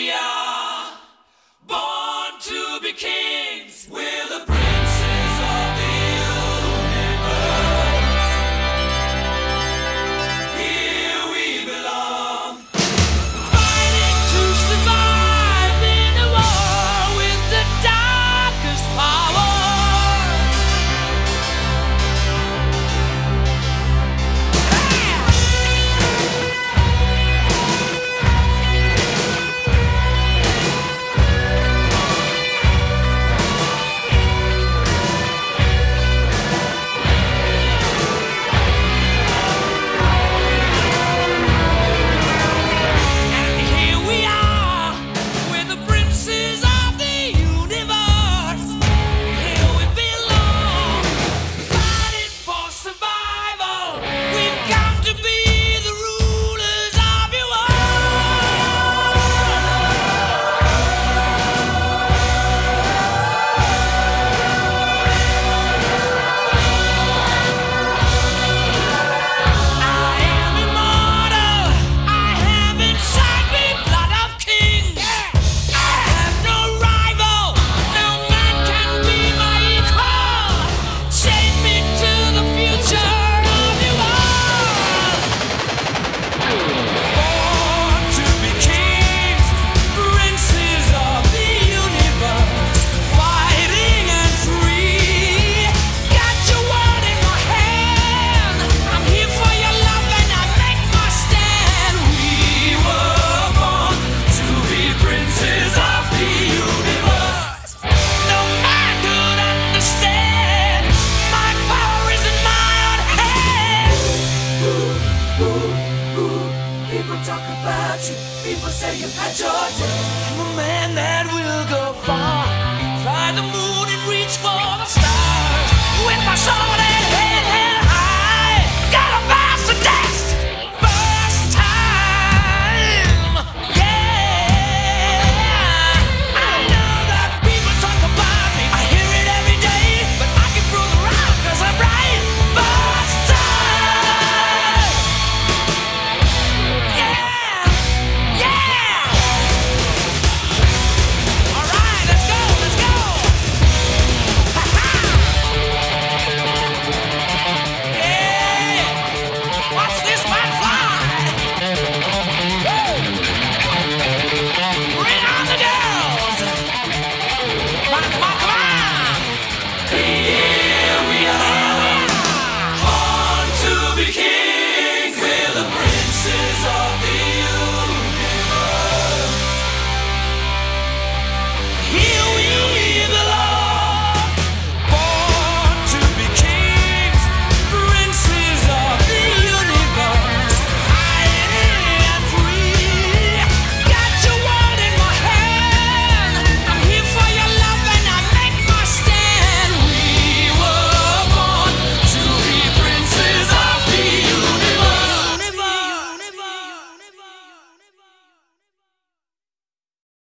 we are, born to be kings. We're the princes of the universe. Here we belong, fighting to survive in a war with the darkest power. People talk about you, people say you've had your day. I'm a man that will go